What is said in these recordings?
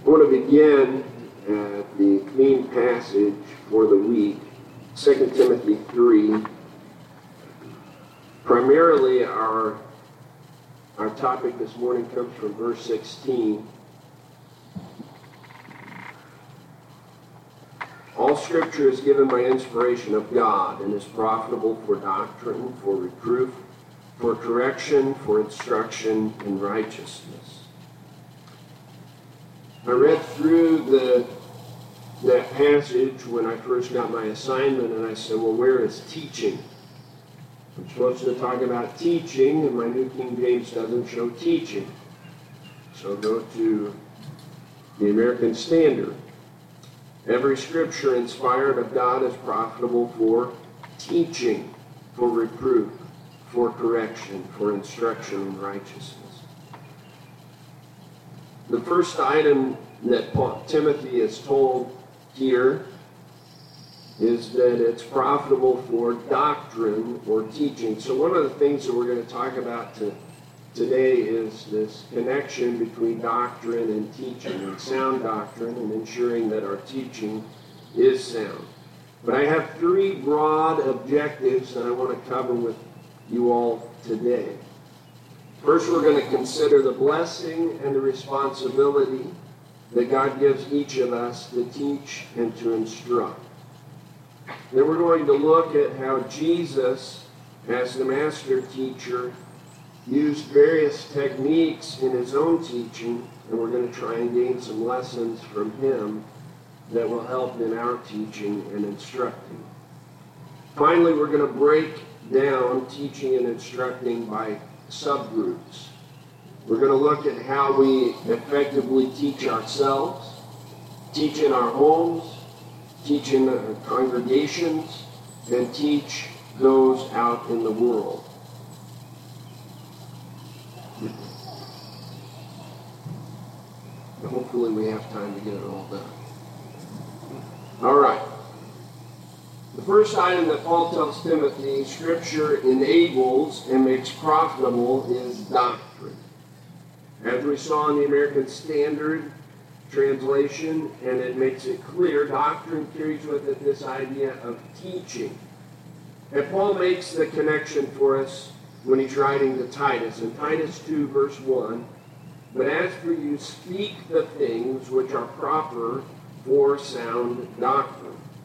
I want to begin at the main passage for the week, 2 Timothy 3. Primarily, our topic this morning comes from verse 16. All Scripture is given by inspiration of God and is profitable for doctrine, for reproof, for correction, for instruction in righteousness. I read through that passage when I first got my assignment, and I said, well, where is teaching? I'm supposed to talk about teaching, and my New King James doesn't show teaching. So go to the American Standard. Every Scripture inspired of God is profitable for teaching, for reproof, for correction, for instruction in righteousness. The first item that Timothy is told here is that it's profitable for doctrine or teaching. So one of the things that we're going to talk about today is this connection between doctrine and teaching, and sound doctrine, and ensuring that our teaching is sound. But I have three broad objectives that I want to cover with you all today. First, we're going to consider the blessing and the responsibility that God gives each of us to teach and to instruct. Then we're going to look at how Jesus, as the master teacher, used various techniques in his own teaching, and we're going to try and gain some lessons from him that will help in our teaching and instructing. Finally, we're going to break down teaching and instructing by subgroups. We're going to look at how we effectively teach ourselves, teach in our homes, teach in our congregations, and teach those out in the world. Hopefully we have time to get it all done. All right. The first item that Paul tells Timothy, Scripture enables and makes profitable, is doctrine. As we saw in the American Standard translation, and it makes it clear, doctrine carries with it this idea of teaching. And Paul makes the connection for us when he's writing to Titus. In Titus 2, verse 1, but as for you, speak the things which are proper for sound doctrine.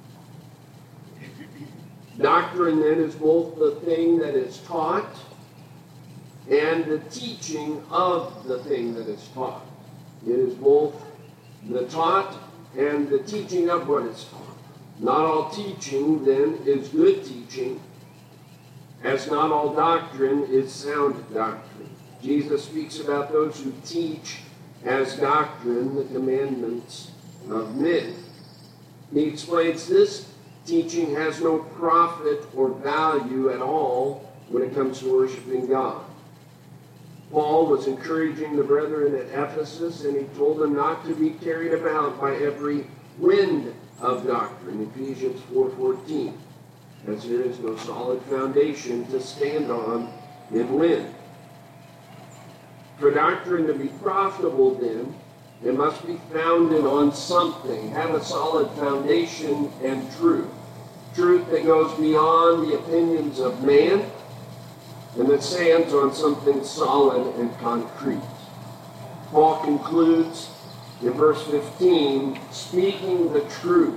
Doctrine, then, is both the thing that is taught and the teaching of the thing that is taught. It is both the taught and the teaching of what is taught. Not all teaching, then, is good teaching, as not all doctrine is sound doctrine. Jesus speaks about those who teach as doctrine the commandments of men. He explains this teaching has no profit or value at all when it comes to worshiping God. Paul was encouraging the brethren at Ephesus, and he told them not to be carried about by every wind of doctrine, Ephesians 4:14, as there is no solid foundation to stand on in wind. For doctrine to be profitable, then, it must be founded on something, have a solid foundation and truth. Truth that goes beyond the opinions of man and that stands on something solid and concrete. Paul concludes in verse 15, speaking the truth.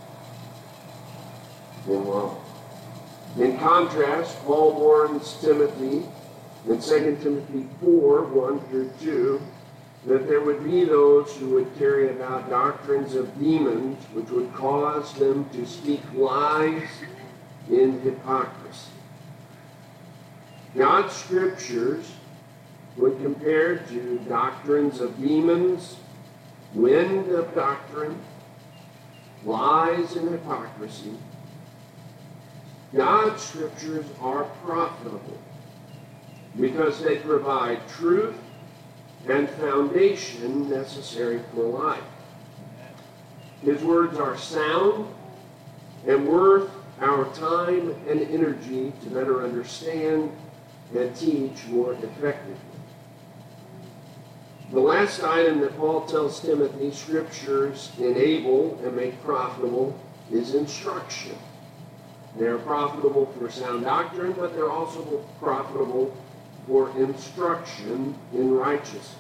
In contrast, Paul warns Timothy in 2 Timothy 4, 1-2, that there would be those who would carry about doctrines of demons, which would cause them to speak lies in hypocrisy. God's Scriptures, when compared to doctrines of demons, wind of doctrine, lies and hypocrisy, God's Scriptures are profitable because they provide truth and foundation necessary for life. His words are sound and worth our time and energy to better understand and teach more effectively. The last item that Paul tells Timothy scriptures enable and make profitable is instruction. They're profitable for sound doctrine, but they're also profitable for instruction in righteousness.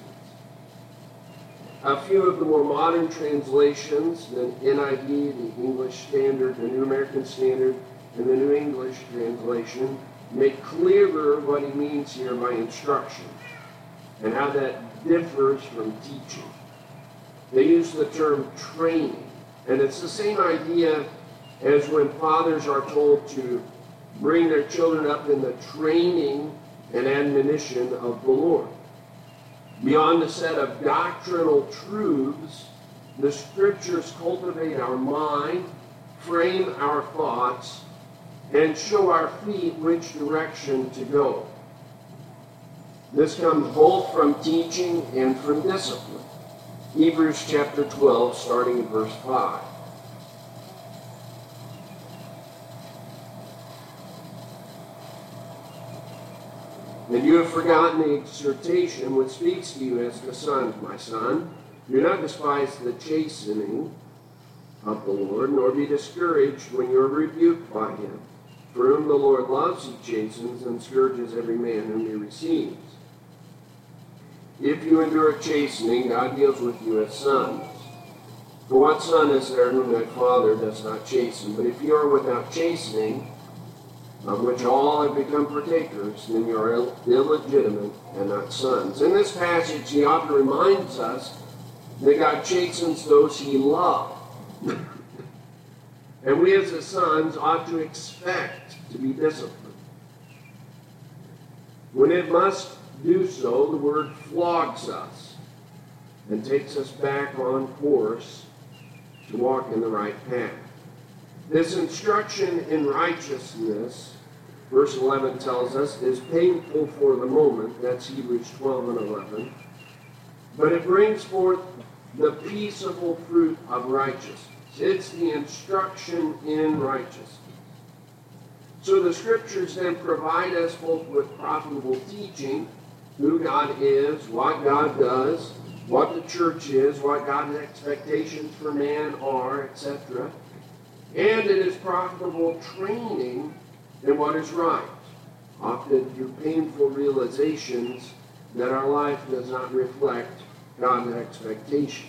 A few of the more modern translations, the NIV, the English Standard, the New American Standard, and the New English Translation, make clearer what he means here by instruction and how that differs from teaching. They use the term training, and it's the same idea as when fathers are told to bring their children up in the training and admonition of the Lord. Beyond the set of doctrinal truths, the scriptures cultivate our mind, frame our thoughts, and show our feet which direction to go. This comes both from teaching and from discipline. Hebrews chapter 12, starting in verse 5. And you have forgotten the exhortation which speaks to you as to sons, my son. Do not despise the chastening of the Lord, nor be discouraged when you are rebuked by him. For whom the Lord loves, he chastens and scourges every man whom he receives. If you endure chastening, God deals with you as sons. For what son is there whom that father does not chasten? But if you are without chastening, of which all have become partakers, then you are illegitimate and not sons. In this passage, the author reminds us that God chastens those he loves. And we as his sons ought to expect to be disciplined. When it must do so, the word flogs us and takes us back on course to walk in the right path. This instruction in righteousness, verse 11 tells us, is painful for the moment. That's Hebrews 12 and 11. But it brings forth the peaceable fruit of righteousness. It's the instruction in righteousness. So the scriptures then provide us both with profitable teaching, who God is, what God does, what the church is, what God's expectations for man are, etc. And it is profitable training in what is right, often through painful realizations that our life does not reflect God's expectations.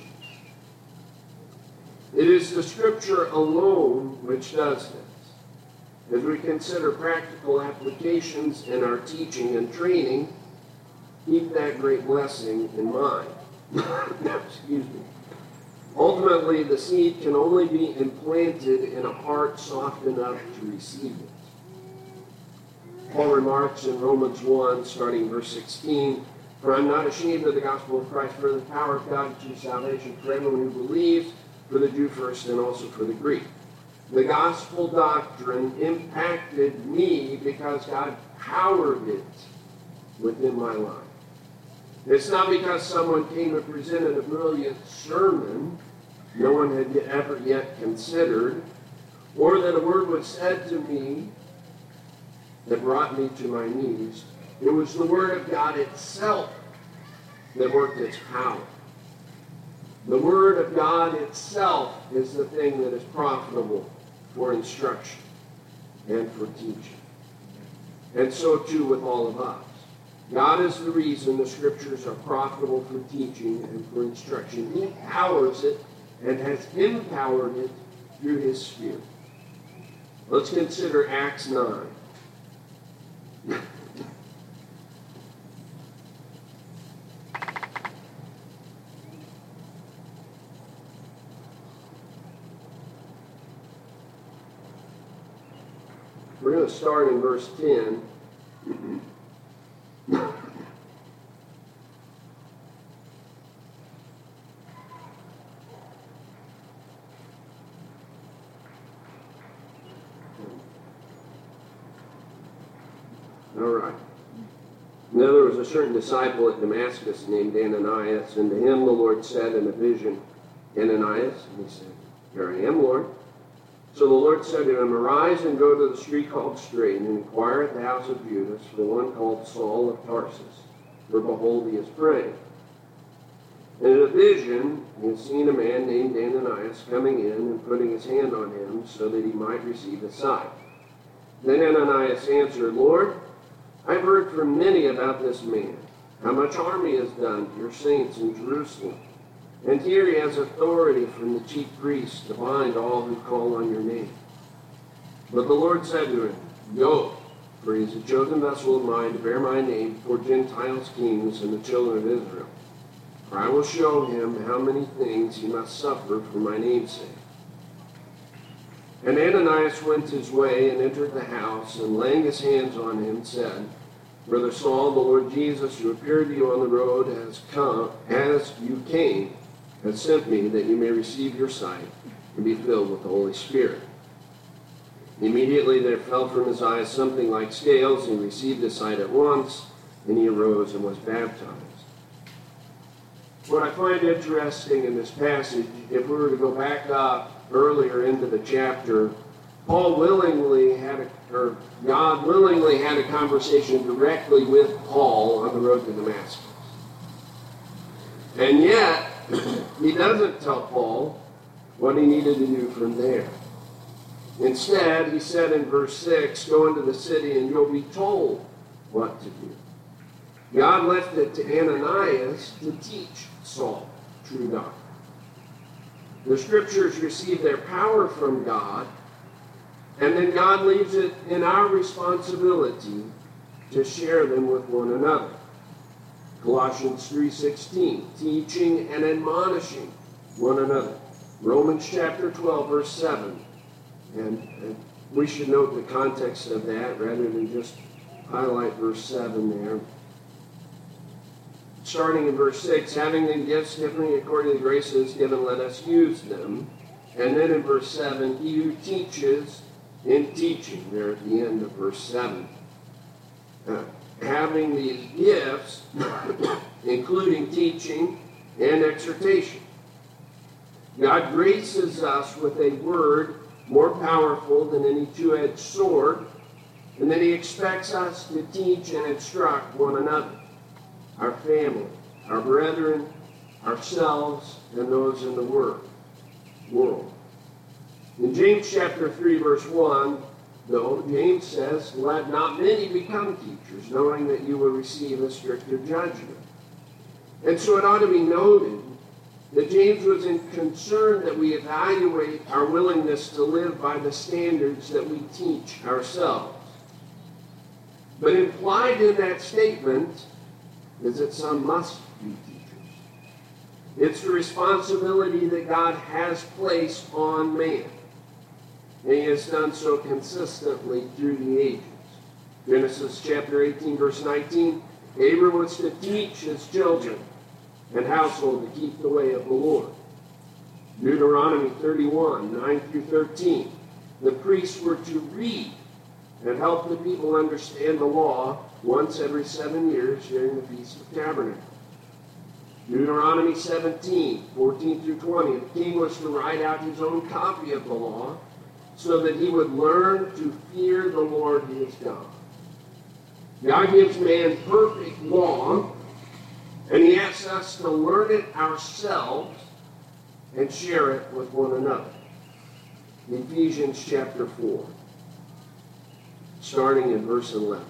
It is the Scripture alone which does this. As we consider practical applications in our teaching and training, keep that great blessing in mind. Excuse me. Ultimately, the seed can only be implanted in a heart soft enough to receive it. Paul remarks in Romans 1, starting verse 16, "For I am not ashamed of the gospel of Christ, for the power of God to salvation for everyone who believes, for the Jew first and also for the Greek." The gospel doctrine impacted me because God powered it within my life. It's not because someone came and presented a brilliant sermon no one had ever yet considered, or that a word was said to me that brought me to my knees. It was the Word of God itself that worked its power. The Word of God itself is the thing that is profitable for instruction and for teaching. And so too with all of us. God is the reason the Scriptures are profitable for teaching and for instruction. He powers it and has empowered it through His Spirit. Let's consider Acts 9. We're going to start in verse 10. All right. Now there was a certain disciple at Damascus named Ananias, and to him the Lord said in a vision, "Ananias?" And he said, "Here I am, Lord." So the Lord said to him, "Arise and go to the street called Straight, and inquire at the house of Judas for the one called Saul of Tarsus, for behold, he is praying." And in a vision, he had seen a man named Ananias coming in and putting his hand on him so that he might receive his sight. Then Ananias answered, Lord, I've heard from many about this man, how much harm he has done to your saints in Jerusalem. And here he has authority from the chief priests to bind all who call on your name. But the Lord said to him, Go, for he is a chosen vessel of mine to bear my name before Gentiles, kings, and the children of Israel. For I will show him how many things he must suffer for my name's sake. And Ananias went his way and entered the house, and laying his hands on him, said, Brother Saul, the Lord Jesus, who appeared to you on the road, as you came, has sent me that you may receive your sight and be filled with the Holy Spirit. Immediately there fell from his eyes something like scales, and he received his sight at once, and he arose and was baptized. What I find interesting in this passage, if we were to go back up earlier into the chapter, God willingly had a conversation directly with Paul on the road to Damascus. And yet, he doesn't tell Paul what he needed to do from there. Instead, he said in verse 6, Go into the city and you'll be told what to do. God left it to Ananias to teach Saul true doctrine. The scriptures receive their power from God, and then God leaves it in our responsibility to share them with one another. Colossians 3:16, teaching and admonishing one another. Romans chapter 12, verse 7. And we should note the context of that rather than just highlight verse 7 there. Starting in verse 6, having the gifts differing according to the graces given, let us use them. And then in verse 7, he who teaches in teaching, there at the end of verse 7. Having these gifts, including teaching and exhortation. God graces us with a word more powerful than any two-edged sword, and then he expects us to teach and instruct one another, our family, our brethren, ourselves, and those in the world. In James chapter 3, verse 1, though, James says, Let not many become teachers, knowing that you will receive a stricter judgment. And so it ought to be noted that James was concerned that we evaluate our willingness to live by the standards that we teach ourselves. But implied in that statement is that some must be teachers. It's the responsibility that God has placed on man. And he has done so consistently through the ages. Genesis chapter 18, verse 19, Abram was to teach his children and household to keep the way of the Lord. Deuteronomy 31, 9 through 13, the priests were to read and help the people understand the law once every 7 years during the Feast of Tabernacles. Deuteronomy 17, 14 through 20, the king was to write out his own copy of the law so that he would learn to fear the Lord his God. God gives man perfect law, and he asks us to learn it ourselves and share it with one another. Ephesians chapter 4, starting in verse 11.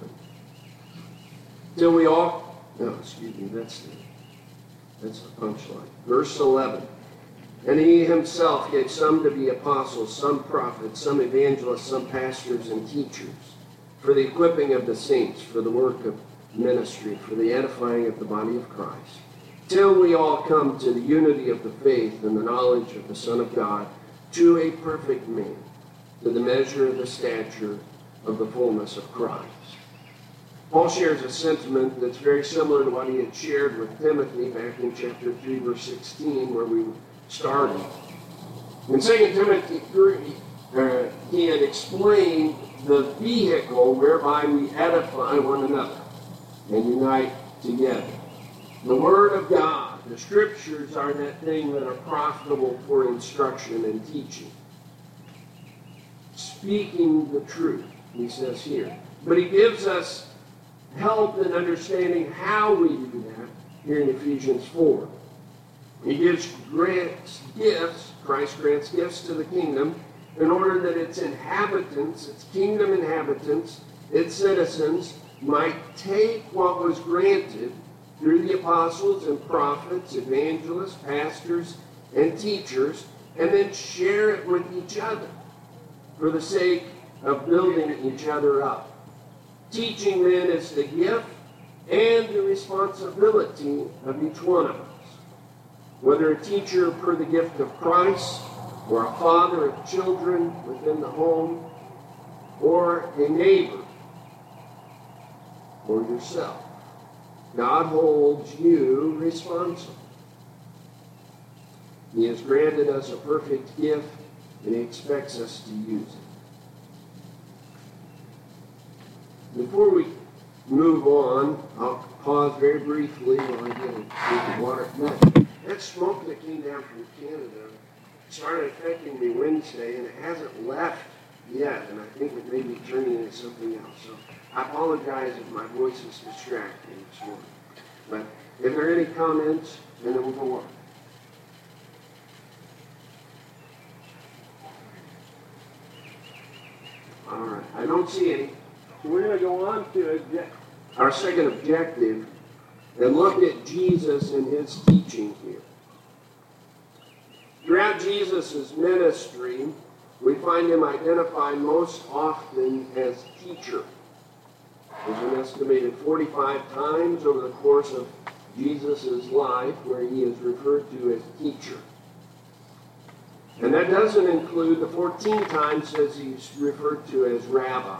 That's the punchline. Verse 11. And he himself gave some to be apostles, some prophets, some evangelists, some pastors and teachers, for the equipping of the saints, for the work of ministry, for the edifying of the body of Christ, till we all come to the unity of the faith and the knowledge of the Son of God, to a perfect man, to the measure of the stature of the fullness of Christ. Paul shares a sentiment that's very similar to what he had shared with Timothy back in chapter 3, verse 16, where we started. In 2 Timothy 3, he had explained the vehicle whereby we edify one another and unite together. The Word of God, the Scriptures, are that thing that are profitable for instruction and teaching. Speaking the truth, he says here. But he gives us help in understanding how we do that here in Ephesians 4. He grants gifts, Christ grants gifts to the kingdom in order that its inhabitants, its kingdom inhabitants, its citizens might take what was granted through the apostles and prophets, evangelists, pastors, and teachers, and then share it with each other for the sake of building each other up. Teaching then is the gift and the responsibility of each one of us. Whether a teacher per the gift of Christ, or a father of children within the home, or a neighbor, or yourself, God holds you responsible. He has granted us a perfect gift, and He expects us to use it. Before we move on, I'll pause very briefly while I get a drink of water. That smoke that came down from Canada started affecting me Wednesday, and it hasn't left yet, and I think it may be turning into something else. So I apologize if my voice is distracting this morning. But if there are any comments, then we'll go on. All right, I don't see any. So we're going to go on to our second objective and look at Jesus and His teaching here. Throughout Jesus' ministry, we find Him identified most often as teacher. There's an estimated 45 times over the course of Jesus' life where He is referred to as teacher. And that doesn't include the 14 times as He's referred to as rabbi.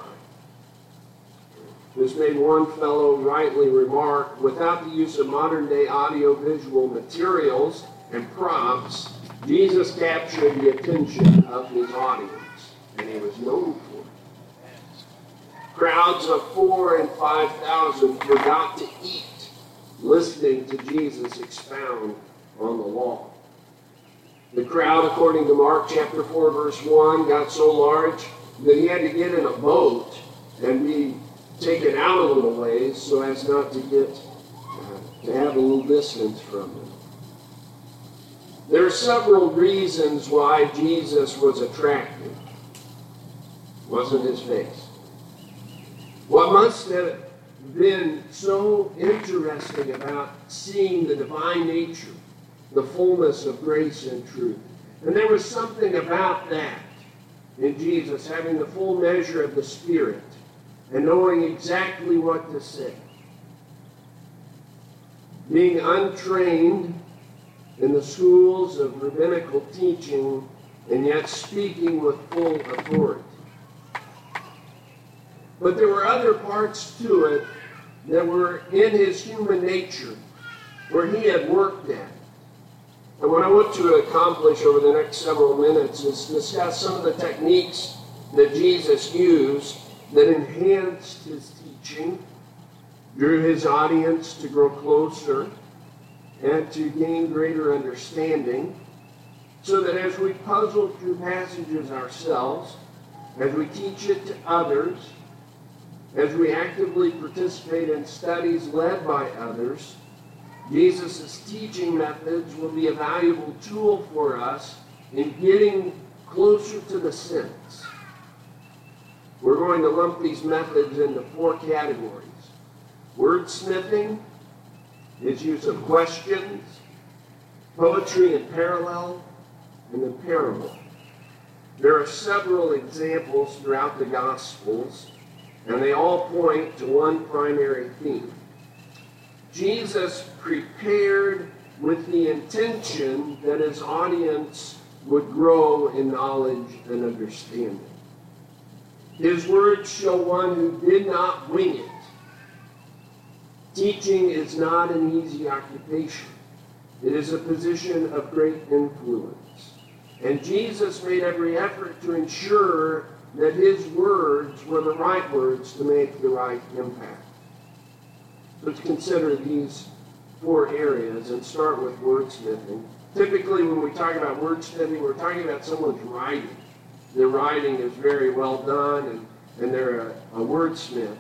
This made one fellow rightly remark, without the use of modern-day audio-visual materials and props, Jesus captured the attention of His audience, and He was known for it. Crowds of 4,000 and 5,000 forgot to eat, listening to Jesus expound on the law. The crowd, according to Mark chapter 4, verse 1, got so large that He had to get in a boat and be taken out a little ways so as not to have a little distance from them. There are several reasons why Jesus was attractive. It wasn't His face. What must have been so interesting about seeing the divine nature, the fullness of grace and truth. And there was something about that in Jesus, having the full measure of the Spirit and knowing exactly what to say. Being untrained in the schools of rabbinical teaching and yet speaking with full authority. But there were other parts to it that were in His human nature where He had worked at. And what I want to accomplish over the next several minutes is discuss some of the techniques that Jesus used that enhanced His teaching, drew His audience to grow closer, and to gain greater understanding, so that as we puzzle through passages ourselves, as we teach it to others, as we actively participate in studies led by others, Jesus' teaching methods will be a valuable tool for us in getting closer to the sense. We're going to lump these methods into 4 categories. Wordsmithing, His use of questions, poetry and parallel, and the parable. There are several examples throughout the Gospels, and they all point to one primary theme. Jesus prepared with the intention that His audience would grow in knowledge and understanding. His words show one who did not wing it. Teaching is not an easy occupation. It is a position of great influence. And Jesus made every effort to ensure that His words were the right words to make the right impact. Let's consider these 4 areas and start with wordsmithing. Typically, when we talk about wordsmithing, we're talking about someone's writing. Their writing is very well done, and they're a wordsmith.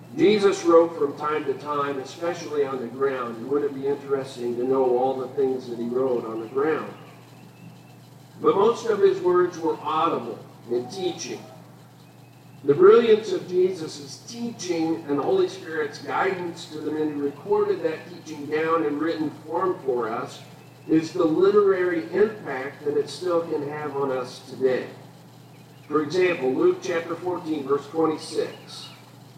Jesus wrote from time to time, especially on the ground. And wouldn't it be interesting to know all the things that he wrote on the ground? But most of his words were audible in teaching. The brilliance of Jesus' teaching and the Holy Spirit's guidance to the men who recorded that teaching down in written form for us is the literary impact that it still can have on us today. For example, Luke chapter 14, verse 26.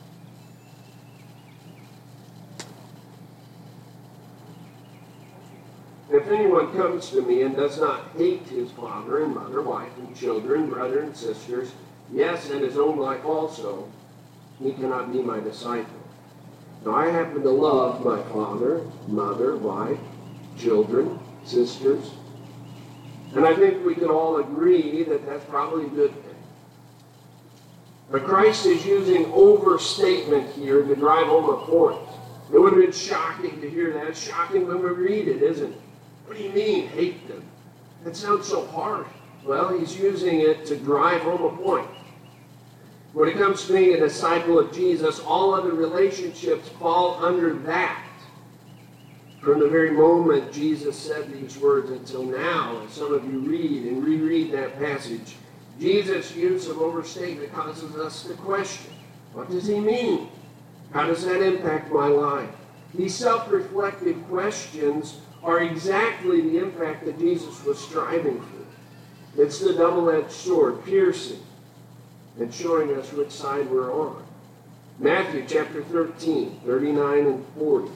If anyone comes to me and does not hate his father and mother, wife and children, brother and sisters, yes, and his own life also, he cannot be my disciple. Now I happen to love my father, mother, wife, children, sisters, and I think we can all agree that that's probably a good thing. But Christ is using overstatement here to drive home a point. It would have been shocking to hear that. It's shocking when we read it, isn't it? What do you mean, hate them? That sounds so harsh. Well, he's using it to drive home a point. When it comes to being a disciple of Jesus, all other relationships fall under that. From the very moment Jesus said these words until now, as some of you read and reread that passage, Jesus' use of overstatement causes us to question, what does he mean? How does that impact my life? These self-reflective questions are exactly the impact that Jesus was striving for. It's the double-edged sword, piercing and showing us which side we're on. Matthew chapter 13, 39 and 40.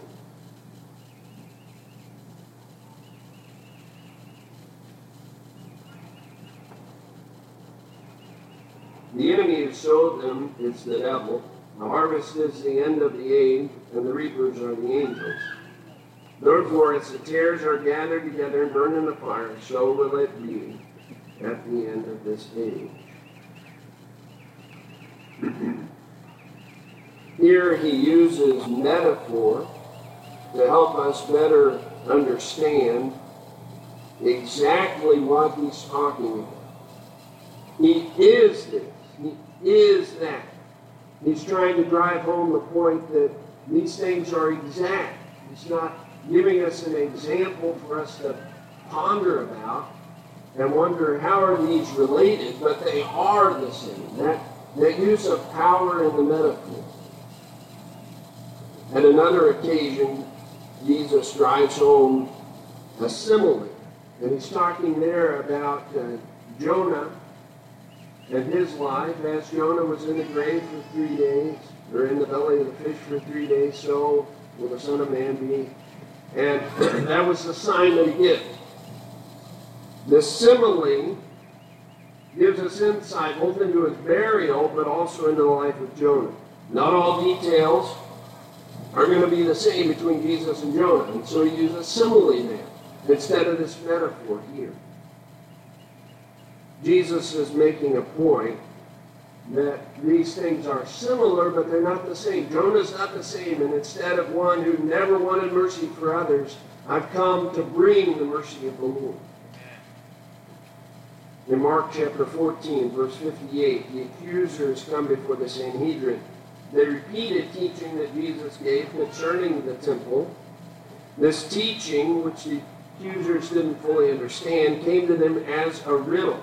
The enemy who sowed them is the devil. The harvest is the end of the age, and the reapers are the angels. Therefore, as the tares are gathered together and burned in the fire, so will it be at the end of this age. Here he uses metaphor to help us better understand exactly what he's talking about. He is this. He is that. He's trying to drive home the point that these things are exact. He's not giving us an example for us to ponder about and wonder how are these related, but they are the same. That use of power in the metaphor. At another occasion, Jesus drives home a simile, and he's talking there about Jonah and his life. As Jonah was in the grave for 3 days, or in the belly of the fish for 3 days, so will the Son of Man be. And that was the sign that he gives. The simile gives us insight both into his burial, but also into the life of Jonah. Not all details are going to be the same between Jesus and Jonah, and so he uses simile there instead of this metaphor here. Jesus is making a point that these things are similar, but they're not the same. Jonah's not the same, and instead of one who never wanted mercy for others, I've come to bring the mercy of the Lord. In Mark chapter 14, verse 58, the accusers come before the Sanhedrin. They repeated teaching that Jesus gave concerning the temple. This teaching, which the accusers didn't fully understand, came to them as a riddle.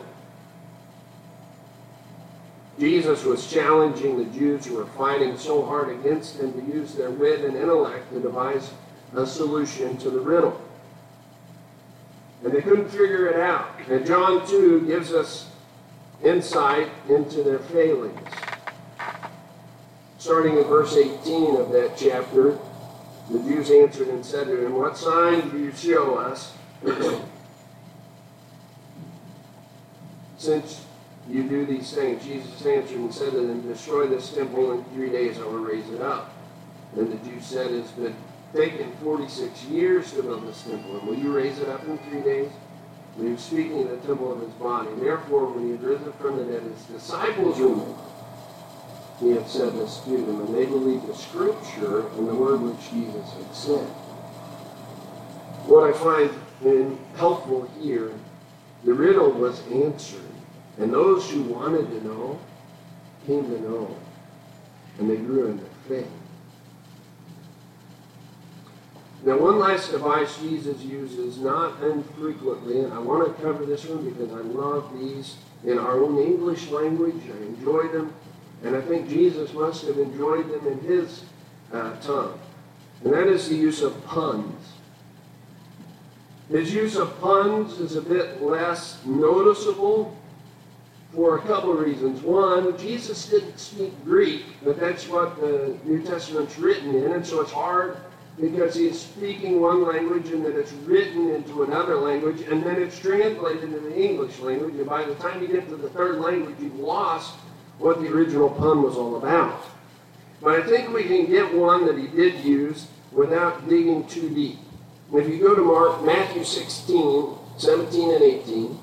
Jesus was challenging the Jews who were fighting so hard against him to use their wit and intellect to devise a solution to the riddle. And they couldn't figure it out. And John 2 gives us insight into their failings. Starting in verse 18 of that chapter, the Jews answered and said to him, "What sign do you show us since you do these things?" Jesus answered and said to them, "Destroy this temple, in 3 days I will raise it up." And the Jews said, "It's been taken 46 years to build this temple, and will you raise it up in 3 days?" And he was speaking of the temple of his body. Therefore, when he had risen from the dead, his disciples knew he had said this to them, and they believed the scripture and the word which Jesus had said. What I find helpful here, the riddle was answered. And those who wanted to know came to know, and they grew in their faith. Now, one last device Jesus uses not infrequently, and I want to cover this one because I love these in our own English language. I enjoy them, and I think Jesus must have enjoyed them in his tongue. And that is the use of puns. His use of puns is a bit less noticeable for a couple of reasons. One, Jesus didn't speak Greek, but that's what the New Testament's written in, and so it's hard because he's speaking one language and then it's written into another language, and then it's translated into the English language, and by the time you get to the third language, you've lost what the original pun was all about. But I think we can get one that he did use without digging too deep. If you go to Matthew 16, 17 and 18,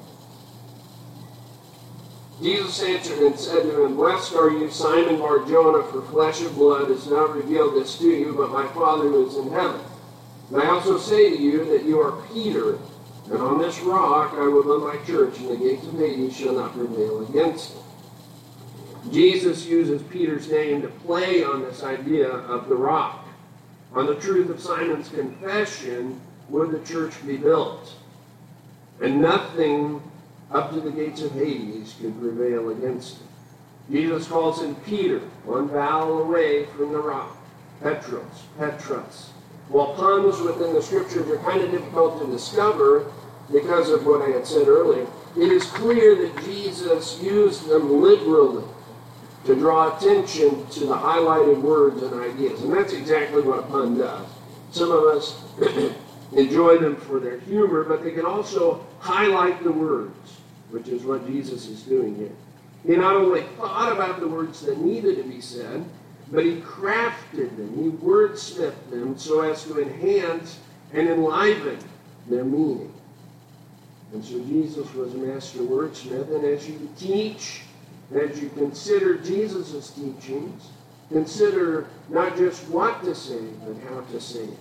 Jesus answered and said to him, "Blessed are you, Simon Bar-Jonah, for flesh and blood has not revealed this to you, but my Father who is in heaven. And I also say to you that you are Peter, and on this rock I will build my church, and the gates of Hades shall not prevail against it." Jesus uses Peter's name to play on this idea of the rock. On the truth of Simon's confession, would the church be built? And nothing up to the gates of Hades could prevail against it. Jesus calls him Peter, one vowel away from the rock. Petros. While puns within the scriptures are kind of difficult to discover because of what I had said earlier, it is clear that Jesus used them liberally to draw attention to the highlighted words and ideas. And that's exactly what a pun does. Some of us enjoy them for their humor, but they can also highlight the words, which is what Jesus is doing here. He not only thought about the words that needed to be said, but he crafted them, he wordsmithed them so as to enhance and enliven their meaning. And so Jesus was a master wordsmith, and as you teach, as you consider Jesus' teachings, consider not just what to say, but how to say it.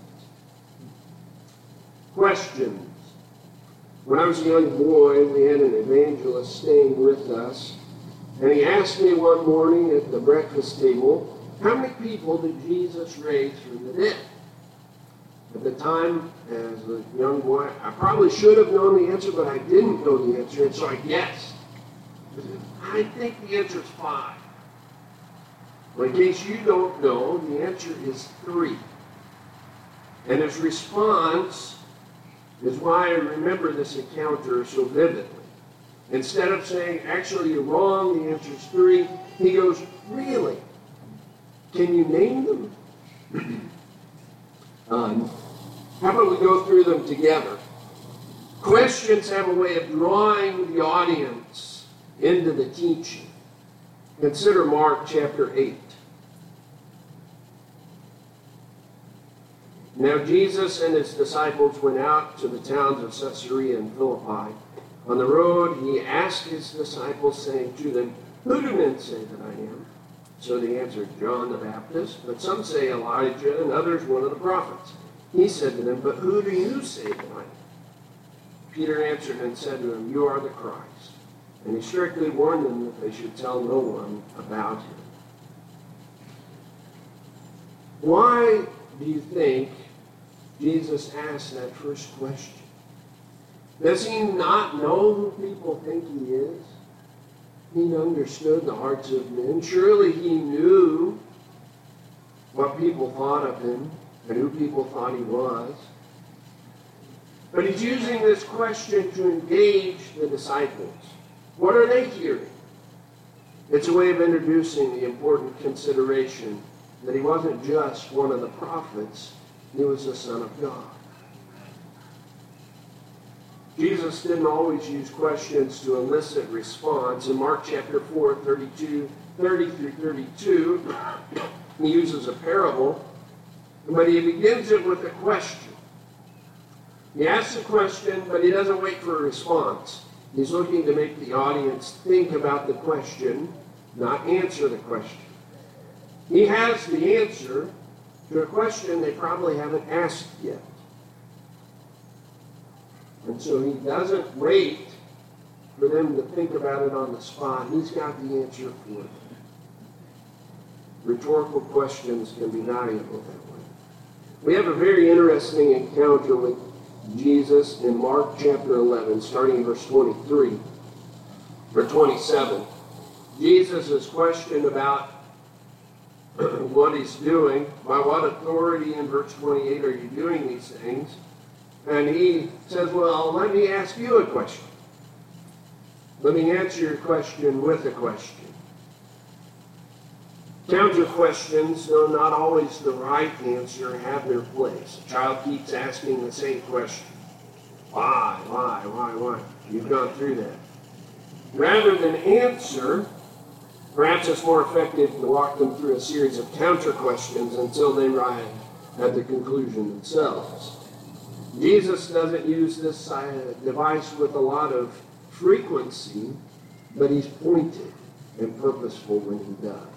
Questions. When I was a young boy, we had an evangelist staying with us, and he asked me one morning at the breakfast table, how many people did Jesus raise from the dead? At the time, as a young boy, I probably should have known the answer, but I didn't know the answer, and so I guessed. I think the answer is 5. Well, in case you don't know, the answer is 3. And his response is why I remember this encounter so vividly. Instead of saying, actually, you're wrong, the answer is 3, he goes, really? Can you name them? How about we go through them together? Questions have a way of drawing the audience into the teaching. Consider Mark chapter 8. Now Jesus and his disciples went out to the towns of Caesarea and Philippi. On the road he asked his disciples, saying to them, "Who do men say that I am?" So they answered, "John the Baptist, but some say Elijah, and others one of the prophets." He said to them, "But who do you say that I am?" Peter answered and said to him, "You are the Christ." And he strictly warned them that they should tell no one about him. Why do you think Jesus asked that first question? Does he not know who people think he is? He understood the hearts of men. Surely he knew what people thought of him and who people thought he was. But he's using this question to engage the disciples. What are they hearing? It's a way of introducing the important consideration that he wasn't just one of the prophets, he was the Son of God. Jesus didn't always use questions to elicit response. In Mark chapter 4, 30 through 32, he uses a parable, but he begins it with a question. He asks a question, but he doesn't wait for a response. He's looking to make the audience think about the question, not answer the question. He has the answer to a question they probably haven't asked yet. And so he doesn't wait for them to think about it on the spot. He's got the answer for them. Rhetorical questions can be valuable that way. We have a very interesting encounter with Jesus in Mark chapter 11, starting in verse 23 or 27. Jesus is questioned about what he's doing. By what authority, in verse 28, are you doing these things? And he says, well, let me ask you a question. Let me answer your question with a question. Counter questions, though not always the right answer, have their place. A child keeps asking the same question. Why? You've gone through that. Rather than answer, perhaps it's more effective to walk them through a series of counter questions until they arrive at the conclusion themselves. Jesus doesn't use this device with a lot of frequency, but he's pointed and purposeful when he does.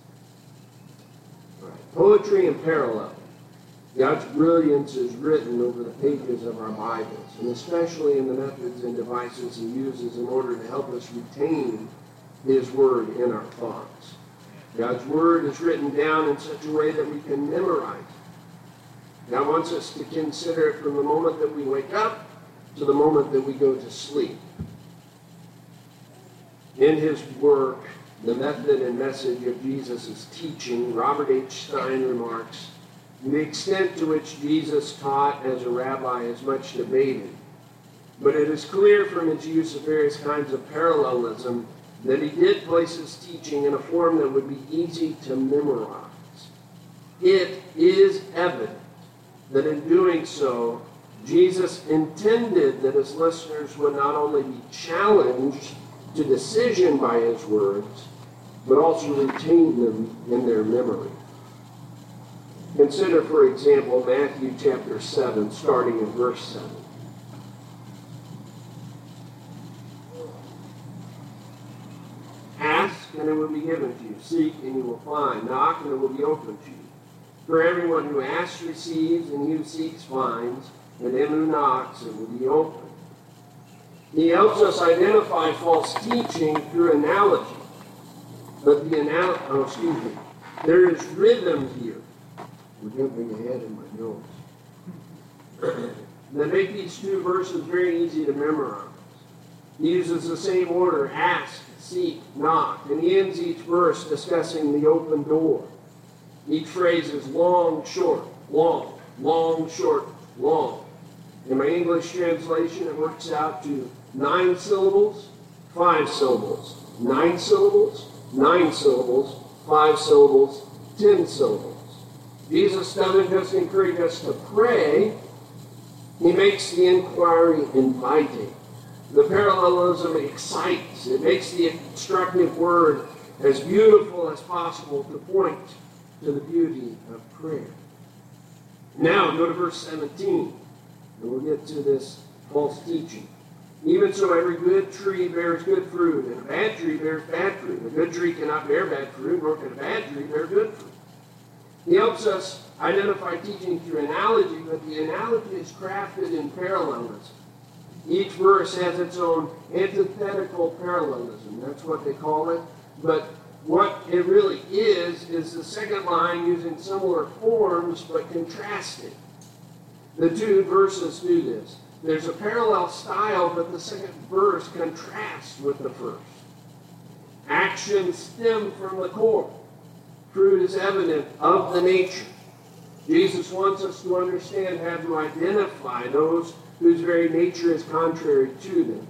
Right. Poetry and parallel. God's brilliance is written over the pages of our Bibles, and especially in the methods and devices he uses in order to help us retain his word in our thoughts. God's word is written down in such a way that we can memorize it. God wants us to consider it from the moment that we wake up to the moment that we go to sleep. In his work, The Method and Message of Jesus' Teaching, Robert H. Stein remarks, the extent to which Jesus taught as a rabbi is much debated, but it is clear from his use of various kinds of parallelism that he did place his teaching in a form that would be easy to memorize. It is evident that in doing so, Jesus intended that his listeners would not only be challenged to decision by his words, but also retain them in their memory. Consider, for example, Matthew chapter 7, starting in verse 7. Ask, and it will be given to you. Seek, and you will find. Knock, and it will be opened to you. For everyone who asks receives, and he who seeks finds, and him who knocks it will be opened. He helps us identify false teaching through analogy. But there is rhythm here. We're jumping ahead in my notes. That make these two verses very easy to memorize. He uses the same order: ask, seek, knock, and he ends each verse discussing the open door. Each phrase is long, short, long, long, short, long. In my English translation, it works out to 9 syllables, 5 syllables, 9 syllables, 9 syllables, 5 syllables, 10 syllables. Jesus doesn't just encourage us to pray, he makes the inquiry inviting. The parallelism excites. It makes the instructive word as beautiful as possible to point to the beauty of prayer. Now, go to verse 17, and we'll get to this false teaching. Even so, every good tree bears good fruit, and a bad tree bears bad fruit. A good tree cannot bear bad fruit, nor can a bad tree bear good fruit. He helps us identify teaching through analogy, but the analogy is crafted in parallelism. Each verse has its own antithetical parallelism. That's what they call it. But what it really is the second line using similar forms but contrasting. The two verses do this. There's a parallel style, but the second verse contrasts with the first. Actions stem from the core. Fruit is evident of the nature. Jesus wants us to understand how to identify those whose very nature is contrary to them.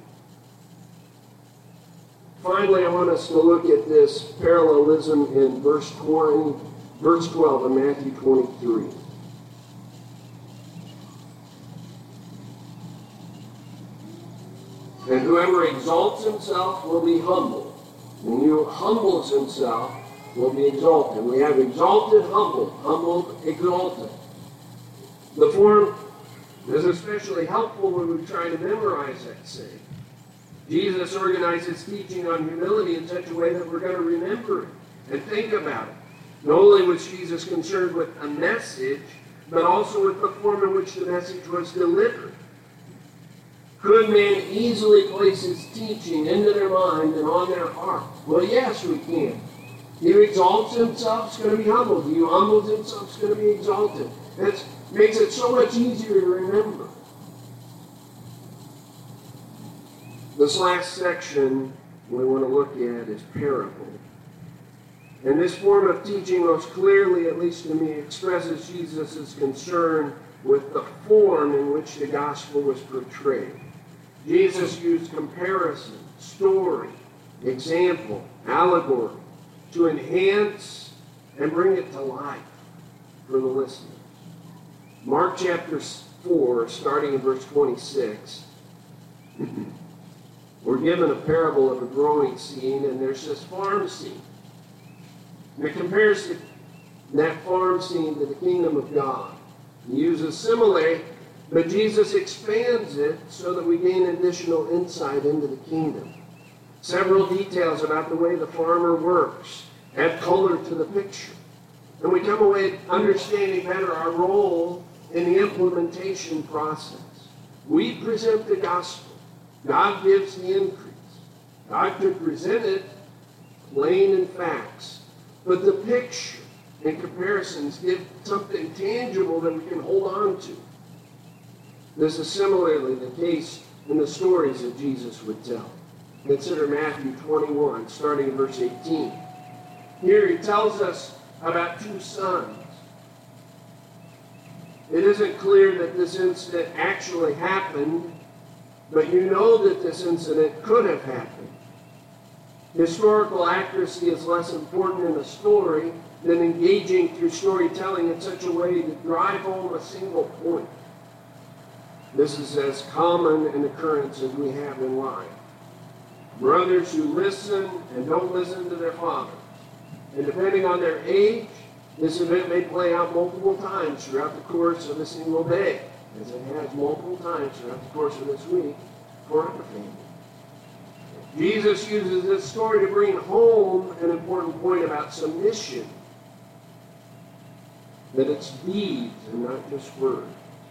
Finally, I want us to look at this parallelism in verse 12 of Matthew 23. And whoever exalts himself will be humbled, and he who humbles himself will be exalted. We have exalted, humbled, exalted. The form is especially helpful when we try to memorize that saying. Jesus organizes teaching on humility in such a way that we're going to remember it and think about it. Not only was Jesus concerned with a message, but also with the form in which the message was delivered. Could man easily place his teaching into their mind and on their heart? Well, yes, we can. He who exalts himself is going to be humbled. He who humbles himself is going to be exalted. It makes it so much easier to remember. This last section we want to look at is parable. And this form of teaching most clearly, at least to me, expresses Jesus' concern with the form in which the gospel was portrayed. Jesus used comparison, story, example, allegory to enhance and bring it to life for the listeners. Mark chapter 4, starting in verse 26, we're given a parable of a growing seed, and there's this farm seed. And it compares that farm seed to the kingdom of God. He uses simile, but Jesus expands it so that we gain additional insight into the kingdom. Several details about the way the farmer works add color to the picture. And we come away understanding better our role in the implementation process. We present the gospel. God gives the increase. God could present it plain in facts. But the picture and comparisons give something tangible that we can hold on to. This is similarly the case in the stories that Jesus would tell. Consider Matthew 21, starting in verse 18. Here he tells us about two sons. It isn't clear that this incident actually happened, but you know that this incident could have happened. Historical accuracy is less important in a story than engaging through storytelling in such a way to drive home a single point. This is as common an occurrence as we have in life. Brothers who listen and don't listen to their fathers. And depending on their age, this event may play out multiple times throughout the course of a single day, as it has multiple times throughout the course of this week for our family. Jesus uses this story to bring home an important point about submission. That it's deeds and not just words.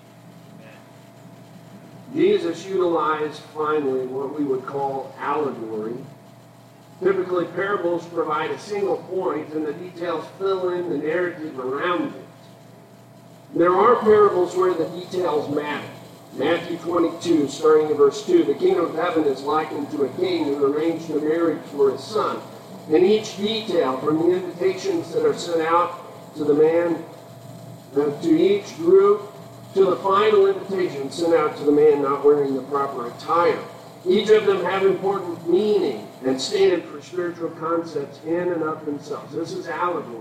Jesus utilized, finally, what we would call allegory. Typically, parables provide a single point, and the details fill in the narrative around it. There are parables where the details matter. Matthew 22, starting in verse 2, the kingdom of heaven is likened to a king who arranged a marriage for his son. And each detail, from the invitations that are sent out to the man, to each group, to the final invitation sent out to the man not wearing the proper attire. Each of them have important meaning and stand for spiritual concepts in and of themselves. This is allegory.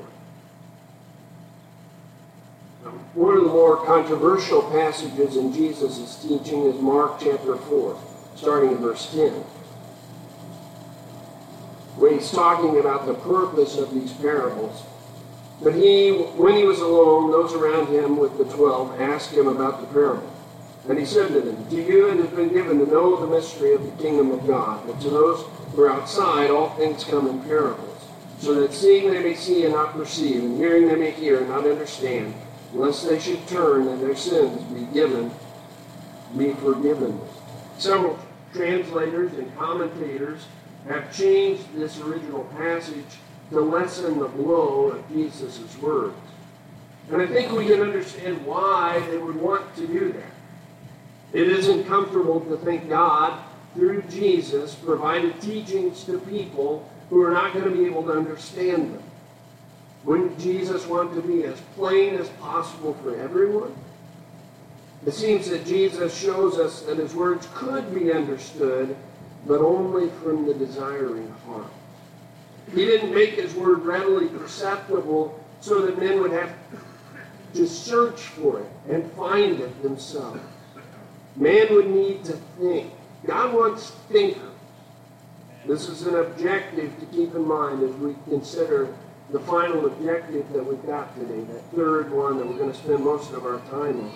One of the more controversial passages in Jesus' teaching is Mark chapter 4, starting in verse 10, where he's talking about the purpose of these parables. But when he was alone, those around him with the 12 asked him about the parable. And he said to them, to you it has been given to know the mystery of the kingdom of God, but to those who are outside all things come in parables, so that seeing they may see and not perceive, and hearing they may hear and not understand, lest they should turn and their sins be forgiven. Several translators and commentators have changed this original passage to lessen the blow of Jesus' words. And I think we can understand why they would want to do that. It isn't comfortable to think God, through Jesus, provided teachings to people who are not going to be able to understand them. Wouldn't Jesus want to be as plain as possible for everyone? It seems that Jesus shows us that his words could be understood, but only from the desiring heart. He didn't make his word readily perceptible so that men would have to search for it and find it themselves. Man would need to think. God wants thinkers. This is an objective to keep in mind as we consider the final objective that we've got today, that third one that we're going to spend most of our time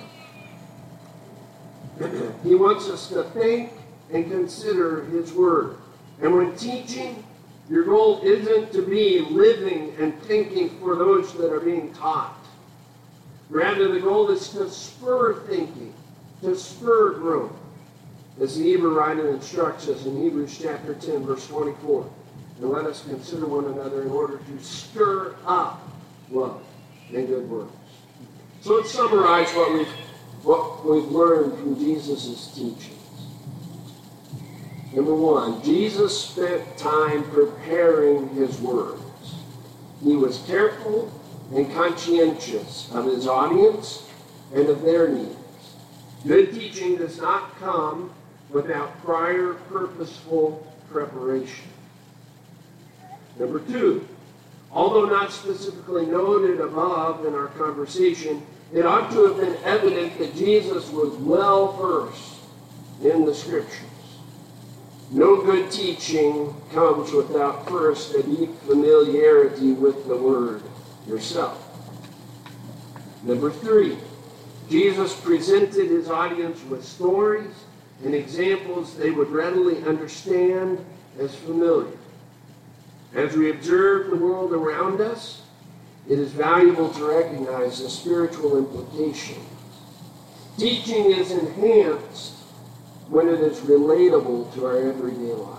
on. He wants us to think and consider his word. And when teaching, your goal isn't to be living and thinking for those that are being taught. Rather, the goal is to spur thinking, to spur growth. As the Hebrew writer instructs us in Hebrews chapter 10, verse 24. And let us consider one another in order to stir up love and good works. So let's summarize what we've learned from Jesus' teachings. Number one, Jesus spent time preparing his words. He was careful and conscientious of his audience and of their needs. Good teaching does not come without prior purposeful preparation. Number two, although not specifically noted above in our conversation, it ought to have been evident that Jesus was well versed in the Scriptures. No good teaching comes without first a deep familiarity with the Word yourself. Number three, Jesus presented his audience with stories and examples they would readily understand as familiar. As we observe the world around us, it is valuable to recognize the spiritual implications. Teaching is enhanced when it is relatable to our everyday life.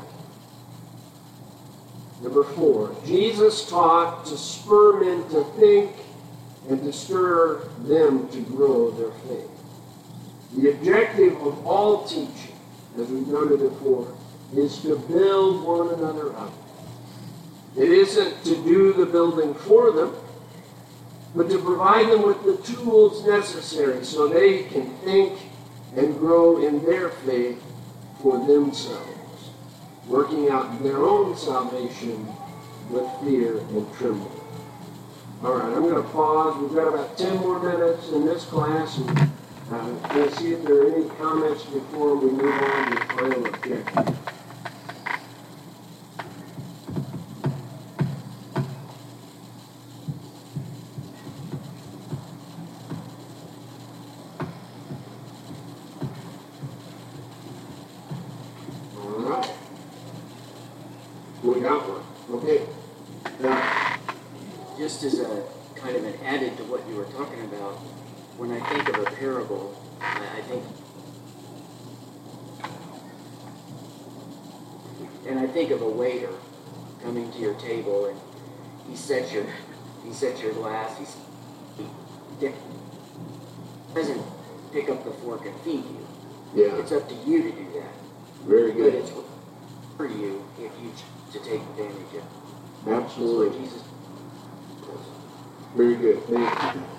Number four, Jesus taught to spur men to think and to stir them to grow their faith. The objective of all teaching, as we've noted before, is to build one another up. It isn't to do the building for them, but to provide them with the tools necessary so they can think and grow in their faith for themselves, working out their own salvation with fear and trembling. All right, I'm going to pause. We've got about 10 more minutes in this class, and we'll see if there are any comments before we move on to the final objective. We got one. Okay. Now, just as a kind of an added to what you were talking about, when I think of a parable, I think of a waiter coming to your table, and he sets your glass. He doesn't pick up the fork and feed you. yeah, It's up to you to do that. very But good. it's for you if you to take advantage of. Absolutely. That's what Jesus. Very good. Thank you.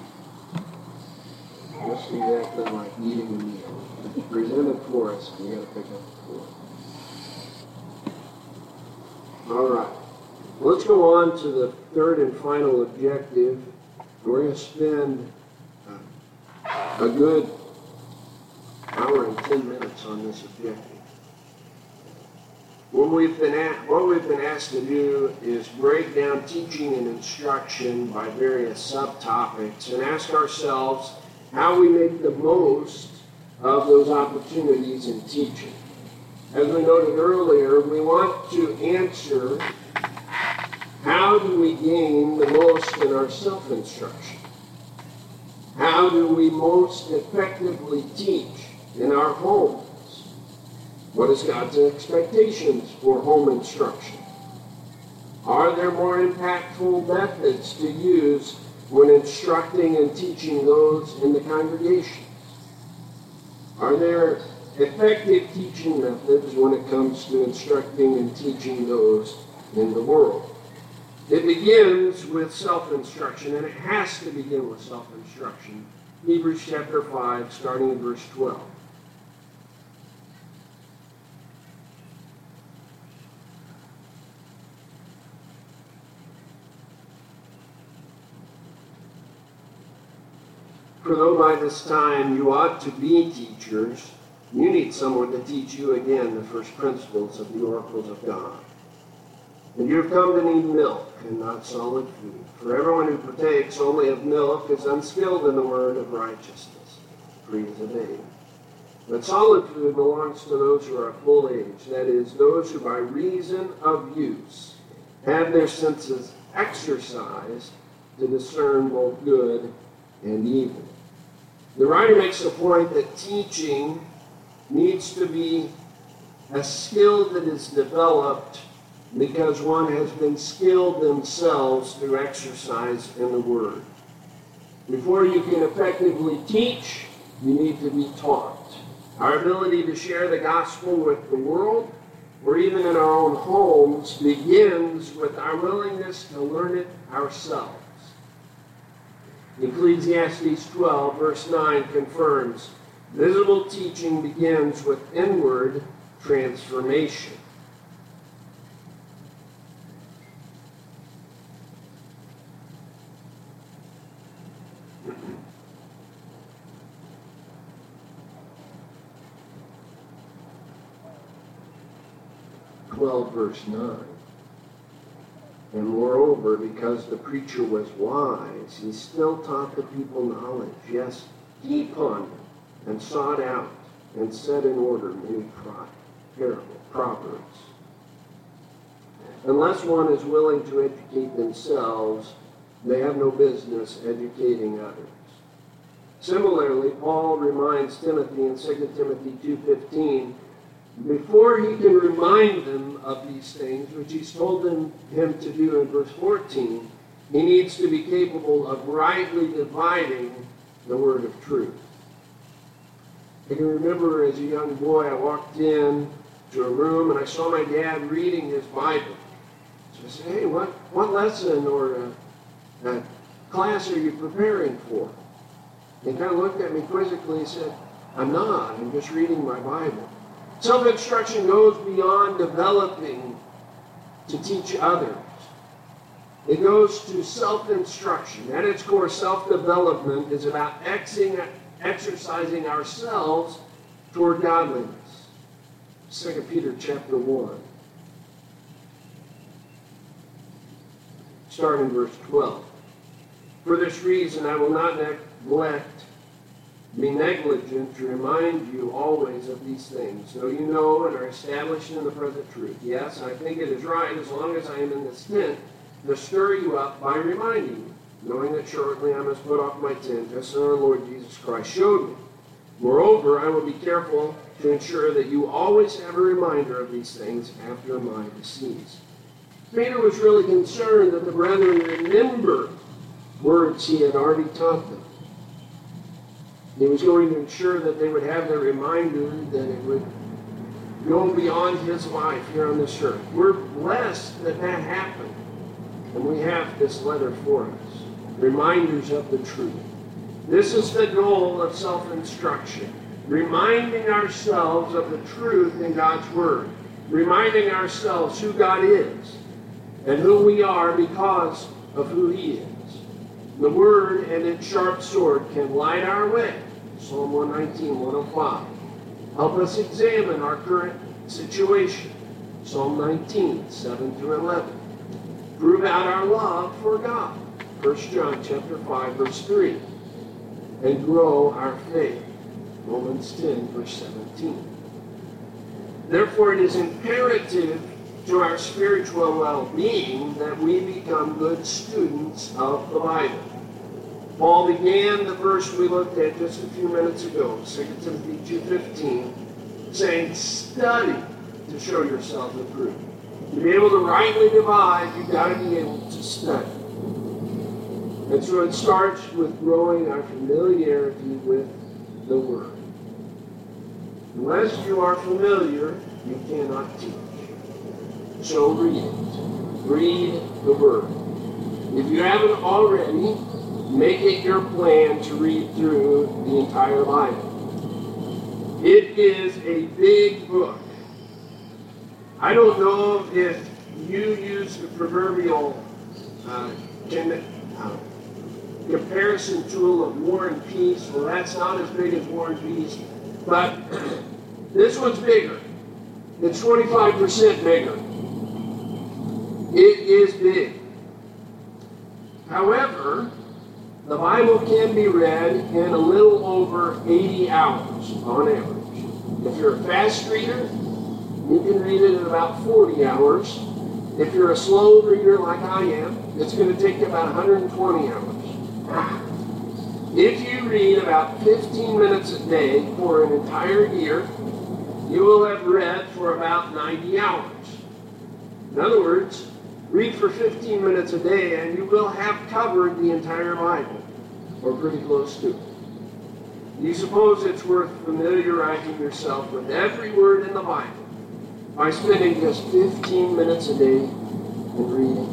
Just exactly like eating a meal. Presented for us, and you got to pick up the fork. All right. Let's go on to the third and final objective. We're going to spend a good hour and 10 minutes on this objective. What we've been asked to do is break down teaching and instruction by various subtopics and ask ourselves how we make the most of those opportunities in teaching. As we noted earlier, we want to answer how do we gain the most in our self-instruction? How do we most effectively teach in our homes? What is God's expectations for home instruction? Are there more impactful methods to use when instructing and teaching those in the congregation? Are there effective teaching methods when it comes to instructing and teaching those in the world? It begins with self-instruction, and it has to begin with self-instruction. Hebrews chapter 5, starting in verse 12. For though by this time you ought to be teachers, you need someone to teach you again the first principles of the oracles of God. And you have come to need milk and not solid food. For everyone who partakes only of milk is unskilled in the word of righteousness, for he is a babe. But solid food belongs to those who are of full age, that is, those who by reason of use have their senses exercised to discern both good and evil. The writer makes the point that teaching needs to be a skill that is developed because one has been skilled themselves through exercise in the Word. Before you can effectively teach, you need to be taught. Our ability to share the gospel with the world, or even in our own homes, begins with our willingness to learn it ourselves. Ecclesiastes 12, verse 9 confirms, visible teaching begins with inward transformation. Verse 9. And moreover, because the preacher was wise, he still taught the people knowledge. Yes, he pondered and sought out and set in order many proverbs. Unless one is willing to educate themselves, they have no business educating others. Similarly, Paul reminds Timothy in 2 Timothy 2:15, before he can remind them of these things, which he's told him to do in verse 14, he needs to be capable of rightly dividing the word of truth. I can remember as a young boy, I walked in to a room and I saw my dad reading his Bible. So I said, hey, what lesson or class are you preparing for? He kind of looked at me quizzically and said, I'm not, I'm just reading my Bible. Self-instruction goes beyond developing to teach others. It goes to self-instruction. At its core, self-development is about exercising ourselves toward godliness. 2 Peter chapter 1. Starting in verse 12. For this reason, I will not be negligent to remind you always of these things, though you know and are established in the present truth. Yes, I think it is right, as long as I am in this tent, to stir you up by reminding you, knowing that shortly I must put off my tent, just as our Lord Jesus Christ showed me. Moreover, I will be careful to ensure that you always have a reminder of these things after my decease. Peter was really concerned that the brethren remember words he had already taught them. He was going to ensure that they would have the reminder that it would go beyond his life here on this earth. We're blessed that that happened. And we have this letter for us. Reminders of the truth. This is the goal of self-instruction. Reminding ourselves of the truth in God's Word. Reminding ourselves who God is and who we are because of who He is. The Word and its sharp sword can light our way. Psalm 119, 105. Help us examine our current situation. Psalm 19, 7 through 11. Prove out our love for God. 1 John chapter 5, verse 3. And grow our faith. Romans 10, verse 17. Therefore, it is imperative to our spiritual well-being that we become good students of the Bible. Paul began the verse we looked at just a few minutes ago, 2 Timothy 2:15, saying, study to show yourself approved. To be able to rightly divide, you've got to be able to study. And so it starts with growing our familiarity with the Word. Unless you are familiar, you cannot teach. So read it. Read the Word. If you haven't already, make it your plan to read through the entire Bible. It is a big book. I don't know if you use the proverbial comparison tool of War and Peace. Well, that's not as big as War and Peace, but this one's bigger. It's 25% bigger. It is big. However, the Bible can be read in a little over 80 hours on average. If you're a fast reader, you can read it in about 40 hours. If you're a slow reader like I am, it's going to take you about 120 hours. If you read about 15 minutes a day for an entire year, you will have read for about 90 hours. In other words, read for 15 minutes a day and you will have covered the entire Bible. or pretty close to it. Do you suppose it's worth familiarizing yourself with every word in the Bible by spending just 15 minutes a day in reading?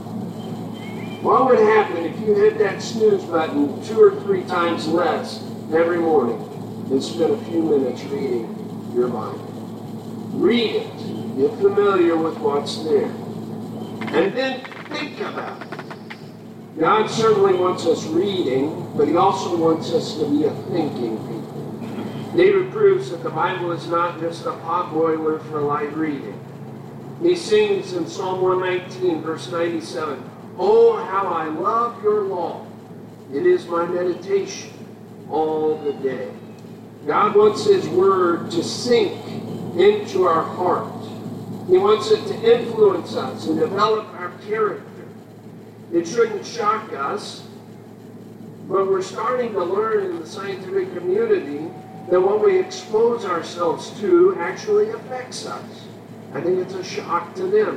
What would happen if you hit that snooze button 2 or 3 times less every morning and spent a few minutes reading your Bible? Read it. Get familiar with what's there. And then think about it. God certainly wants us reading, but he also wants us to be a thinking people. David proves that the Bible is not just a potboiler for light reading. He sings in Psalm 119, verse 97, "Oh, how I love your law. It is my meditation all the day." God wants his word to sink into our heart. He wants it to influence us and develop our character. It shouldn't shock us, but we're starting to learn in the scientific community that what we expose ourselves to actually affects us. I think it's a shock to them.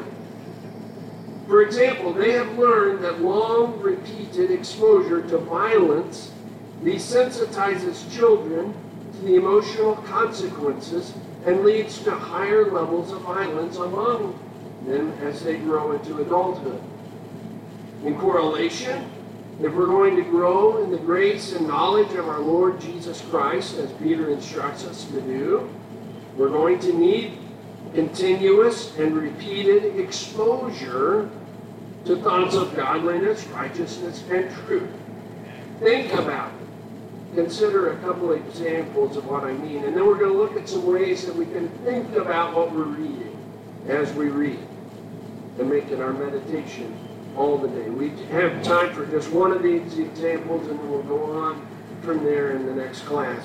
For example, they have learned that long repeated exposure to violence desensitizes children to the emotional consequences and leads to higher levels of violence among them as they grow into adulthood. In correlation, if we're going to grow in the grace and knowledge of our Lord Jesus Christ, as Peter instructs us to do, we're going to need continuous and repeated exposure to thoughts of godliness, righteousness, and truth. Think about it. Consider a couple of examples of what I mean, and then we're going to look at some ways that we can think about what we're reading as we read and make it our meditation all the day. We have time for just one of these examples, and then we'll go on from there in the next class.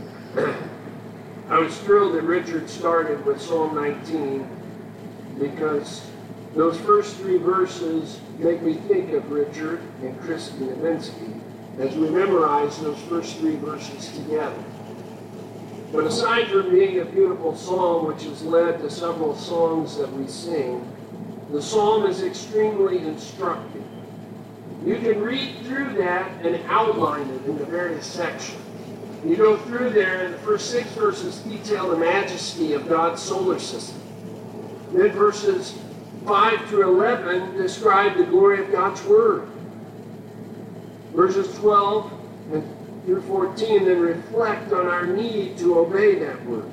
I was thrilled that Richard started with Psalm 19 because those first 3 verses make me think of Richard and Christy Nowinski as we memorize those first 3 verses together. But aside from being a beautiful psalm, which has led to several songs that we sing, the psalm is extremely instructive. You can read through that and outline it into various sections. You go through there, and the first 6 verses detail the majesty of God's solar system. Then verses 5 through 11 describe the glory of God's Word. Verses 12 through 14 then reflect on our need to obey that Word.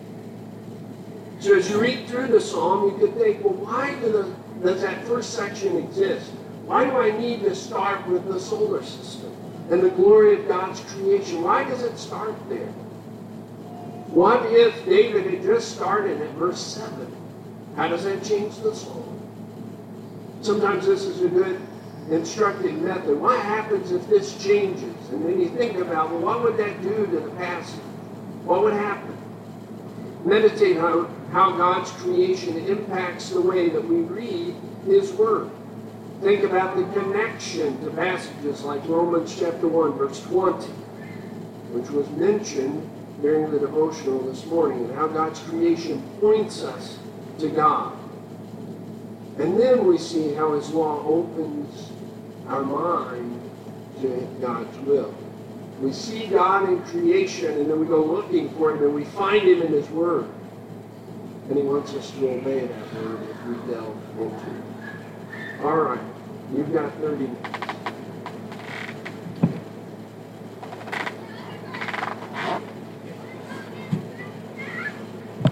So as you read through the psalm, you could think, well, why does that first section exist? Why do I need to start with the solar system and the glory of God's creation? Why does it start there? What if David had just started at verse 7? How does that change the psalm? Sometimes this is a good instructive method. What happens if this changes? And then you think about, well, what would that do to the passage? What would happen? Meditate how God's creation impacts the way that we read his word. Think about the connection to passages like Romans chapter 1, verse 20, which was mentioned during the devotional this morning, and how God's creation points us to God. And then we see how his law opens our mind to God's will. We see God in creation, and then we go looking for him, and we find him in his word. And he wants us to obey that word if we delve into it. All right, you've got 30 minutes.